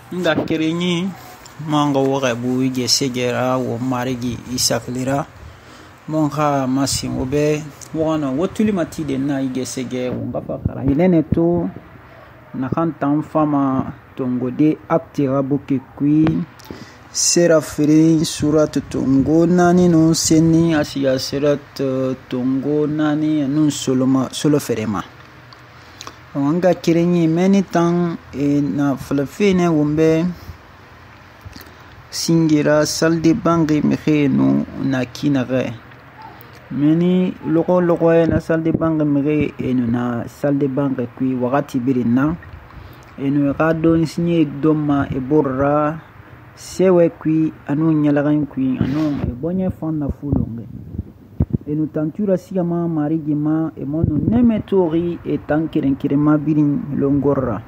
nga kerenyi manga waga bu ige segera wo marigi isaklira monha masin obe wana wotuli matide na ige sege wonga fakara ilene to na kantan fama tongode aktira buke kui sera fere surat tongo nani no seni asiya surat tongo nani nun solo ferema wanga kirenyi meni tan na falafene wombe singira salde bangi mekhe na kinare meni logo na salde bangi mekhe na salde bangi kui wakati birina enu radon sinye doma eborra sewe kui anu nyalagan kui anu bonye fonna fulonge enu tantura sigama marigima emono nemetori tankirenkirema birin longorra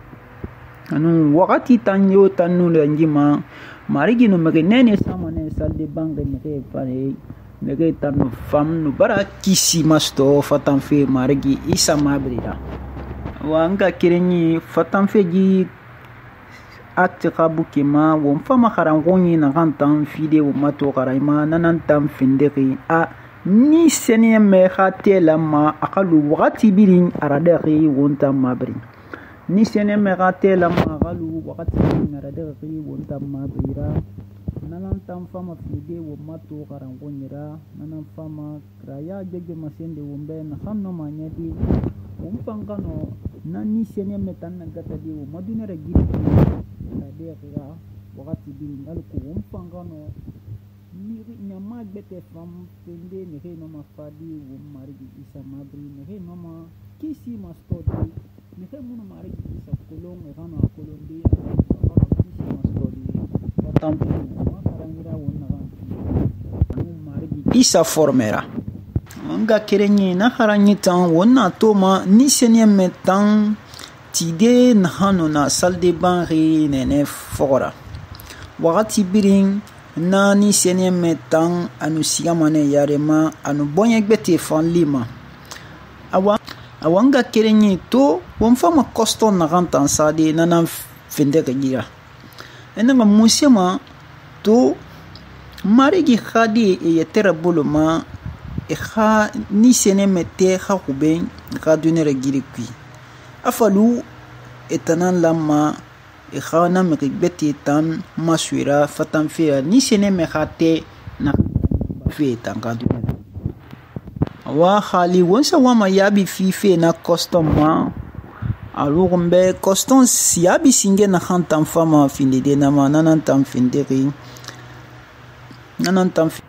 anu wakati tanyo tanu lanjima marigino mege nene samane salde bange mege pare mege tanu fam no bara kisi masto fatanfe marigi isa mabrida wanga kirenyi fatanfe gi akti kabu kema won fama karangonyi na kantan fide wo mato karaima nanan tam findeki a ni sene me khate lama akalu wakati birin aradari wonta mabri ni sene me khate lama akalu wakati birin aradari wonta mabrira nanan tam fama fide wo mato karangonyira nanan fama kraya jeje masende wombe na hanno manyadi wompangano na ni sene me tan gata di wo madunera gidi aradari wakati birin alko wompangano nyama gbete fam pende nehe noma fadi wo marigi isa mabri nehe noma kisi mastodi nehe muno marigi isa kolong ehano akolondi kisi mastodi patampu makarangira wonna kan marigi isa formera anga kerenyi na haranyi tan wonna toma ni senye metan tide na hano na salde banri nene fora wakati birin na ni senye metan anu sigamane yarema anu bonye gbete fan lima awanga kerenyi to wonfama kosto na gantan sade nana fende gira enanga musema to marigi khadi e yetera boloma e kha ni senye mete kha kuben kha dunere giri kui afalu etanan lama ikhana mekibeti tan maswira fatan fia ni sene mekhate na fe tangadu wa khali wonsa wama yabi fife na custom alors mbe custom siabi singe na khantam fama findede na nanan tam finderi nanan tam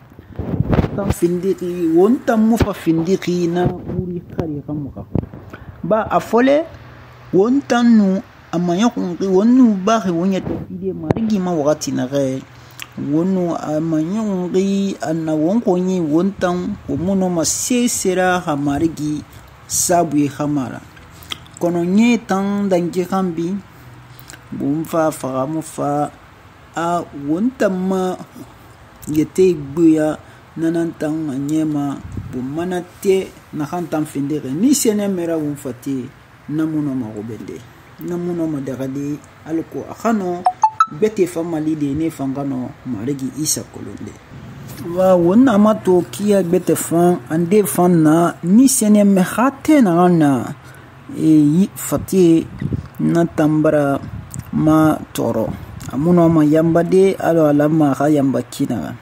finderi wontam mufa finderi na uri khari kamuka ba afole wontanu amanya kungi wonu bahe wonya tafide marigi ma wakati na gae wonu amanya kungi anna wonkonyi wontan womuno ma sesera ha marigi sabu ye khamara kono nye tan dange kambi bumfa faramu fa a wontan ma yete gbuya nanantan anyema bumanate na khantan findere ni sene mera wonfati namuno ma gobende namuno madagadi alko akhano bete famali de ne fangano marigi isa kolonde wa wonna mato kia bete fan ande fanna ni sene me khate na na e fati na tambara ma toro amuno ma yambade alo alama kha yamba kina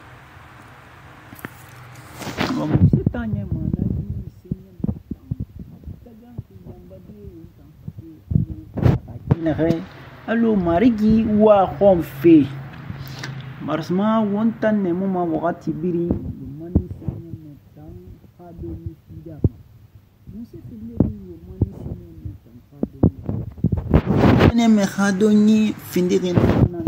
allo marigi wa khonfe marsma wontan ne muma wakati biri mani sene metan khado ni sidama musi filleri mani sene metan khado ni sene me khado ni findiri na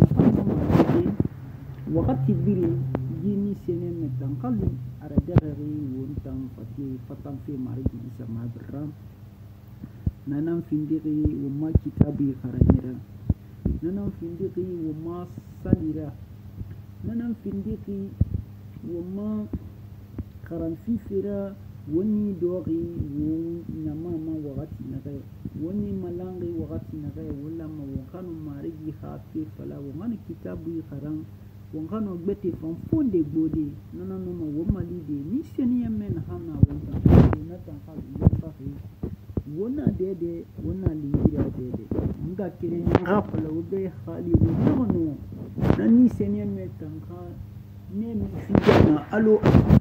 wakati biri jini sene metan khalu aradari wontan fatan fe marigi isa mabra nanan findiri wama kitabi kharanyira nanan findiri wama salira nanan findiri wama karan fifira wani dori won nyama ma wakati na kai wani malangi wakati na kai wala ma wakanu marigi khafi fala wongana kitabu kharan wongano gbete fam fonde gbode nana no ma womali de ni seni yemen hana wonta na tan kha yamba fi wona dede wona lingira dede nga kire nga fala ube khali no nani seni yemen tan kha ne mi fi na alo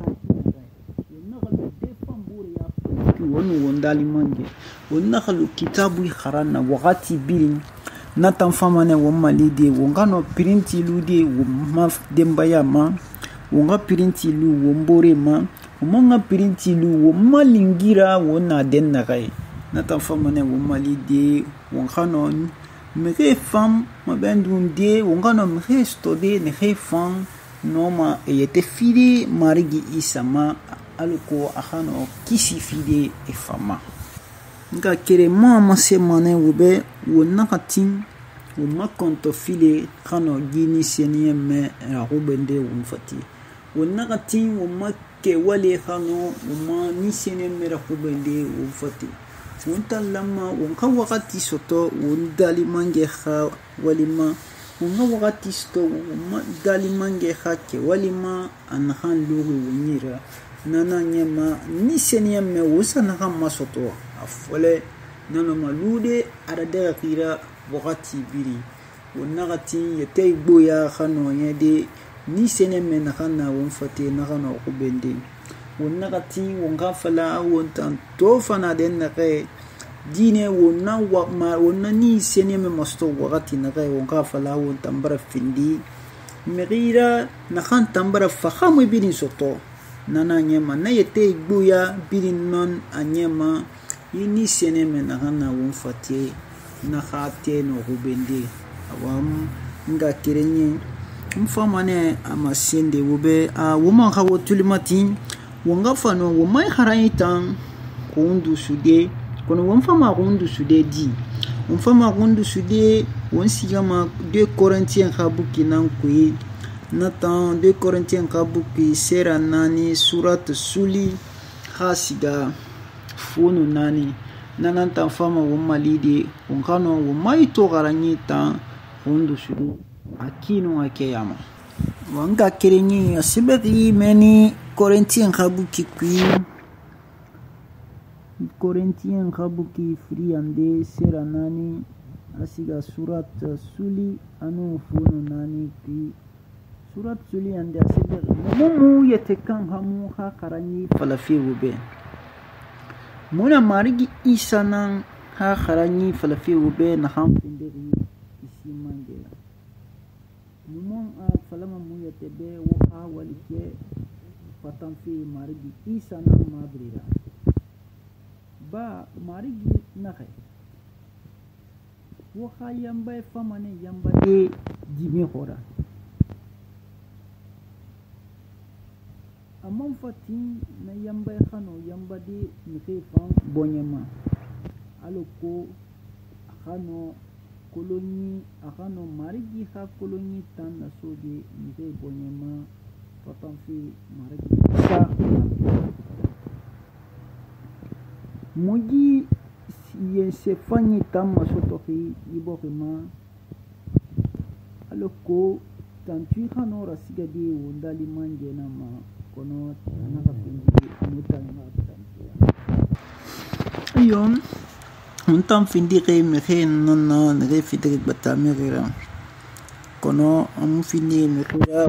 wonna khalu de fam bure ya ki wonu wondali mange wonna khalu kitabu kharan na wakati bilin natan famane womali de wongano printi lude womma dembaya ma wonga printi lu wombore ma wonga printi lu womma lingira wona den nagai natan famane womali de wongano mege fam mabendun de wongano mege stode ne fam noma yete fide marigi isama aluko akhano kisi fide e fama nga kere ma semane wobe wonna katin woma konto file khano gini seniye me rubende wumfati wonna katin woma ke wale khano woma ni seniye me rubende wumfati wonta lama wonka wakati soto wondali mange kha walima wonga wakati soto woma dali mange kha ke walima an khan lugu wonira nana nyema ni seniye me wosana khamma soto afole nana malude arada kira wakati biri wonagati yete boya khano yede ni sene men khana wonfate na khano kubende wonagati wonga fala wontan to fana den na kai dine wonna wa ma wonna ni sene me masto wakati na kai wonga fala wontan bara findi merira na khan tambara fakhamu biri soto nana nyema na yete boya biri non anyema ini sene men khana wonfate na khate no rubende awam nga kirenye mfamane amasende wobe woma khawo tulimati wonga fano woma kharayitan kundu sude kono wonfama kundu sude di wonfama kundu sude wonsigama 2 Corinthiens khabuki nan kuyi natan 2 Corinthiens khabuki sera nani surat suli khasiga funu nani nanan tan fama womali de wonkano womai to garanyi tan hundu sudu akino akeyama wanga kerenyi asibeti meni Corinthiens khabuki friande seranani asiga surat suli anu funu nani ki surat suli ande asibeti mumu yetekan hamu ha karanyi falafi wube muna marigi isanan ha kharanyi falafi wube na hamfindiri isi mangela mumon falama muya tebe wa walike fatanfi marigi isanan mabrira ba marigi nakhay wa yamba famane yamba de jimi khora amon fati na yamba khano yamba de mifan bonyema aloko khano koloni khano marigi kha koloni tan na soje mife bonyema fatanfi marigi sa moji ye se fanyi tam masotoki ibokima aloko tantu khano rasigadi wondali manje na ma kono anaka pindi mutanga yon untam findi ke mehe nonna ne fitrik batamira kono am findi mekura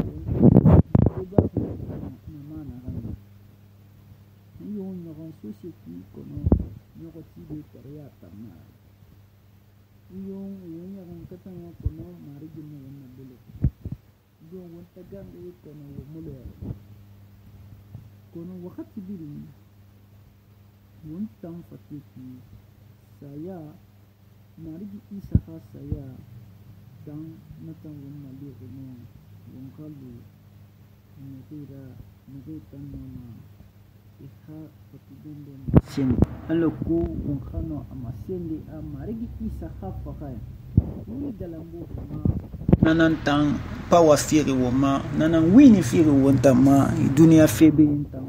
yon yon society kono yoko tibe korea tamna yon yon katanya kono marigi ne na bele do wonta gambe kono mulo kono wakati biri wontam fatiki saya marigi isaka saya dan natan wonali kono wonkalu nekira nekitan mama ikha fatidende sim aloko wonkano amasende marigi isaka fakaya ni dalambo ma nanantang pawa firi woma nanan wini firi wontama dunia febe ntan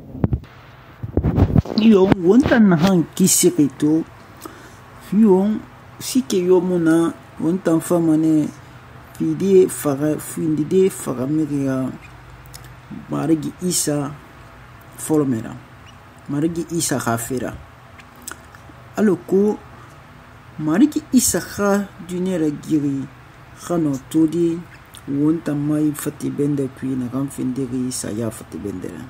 yo wontan han kisirito yo sike yo muna wontan famane findide faga migiya marigi isa folomera marigi isa khafira aloko marigi isa kha dunera giri khano tudi wonta mai fati bende kui na kan findiri isa ya fati bendera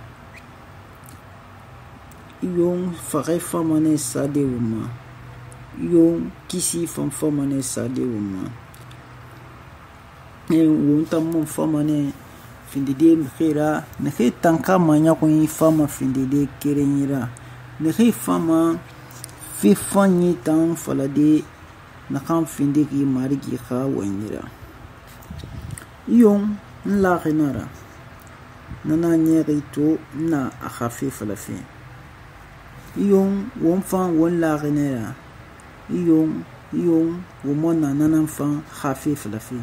yon faga famane sade wuma yon kisi famane sade wuma wonta mon famane findide mkhira nekhe tanka manya ko fama findide kerenyira nekhe fama fi fanyi tan falade na kan findiki marigi kha wanyira yon la renara nana nyeri to na akhafi falafi yon won fan won la renara yon womona nana fan khafi falafi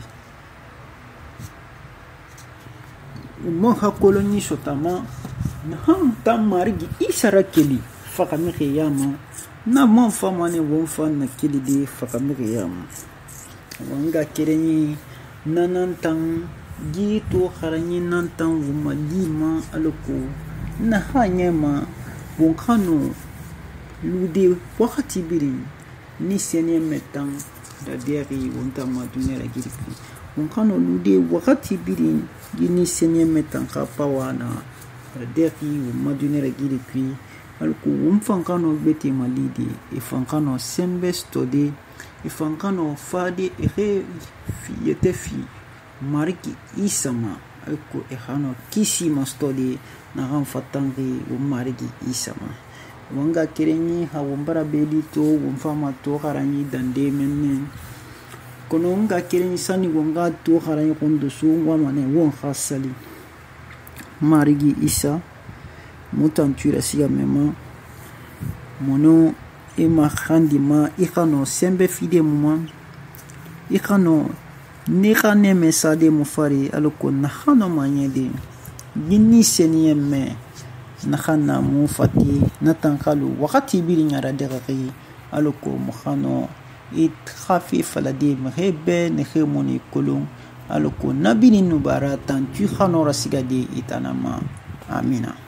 mo ha koloni sotama na ham tam marigi isara keli fakami khiyama na mon famane won fan na keli de fakami khiyama wanga kerenyi nanantang gitu kharanyi nantang wuma lima aloko na hanyema wonkano lude wakati biri ni senye metang da deri wonta madunera giriki wonkano lude wakati biri gini senye metang ka pawana deri madunera giriki aloko wumfankano beti malidi ifankano sembe stode ifankano fadi ehe yete fi mariki isama alko ehano kisi mastodi na ran fatangi mariki isama wanga kerenyi ha wombara beli to womfama to harani dande menne kono wanga kerenyi sani wanga to harani kondosu wamane won khasali mariki isa mutantura siya mema mono ima khandima ikano sembe fide muma ikano nikane mesade mufari aloko nakhano manyede gini seniyemme nakhana mufati natankalu wakati biri nyara deraki aloko mukhano it khafi falade mhebe nekhemoni kolon aloko nabini nubara tantu khano rasigade itanama amina.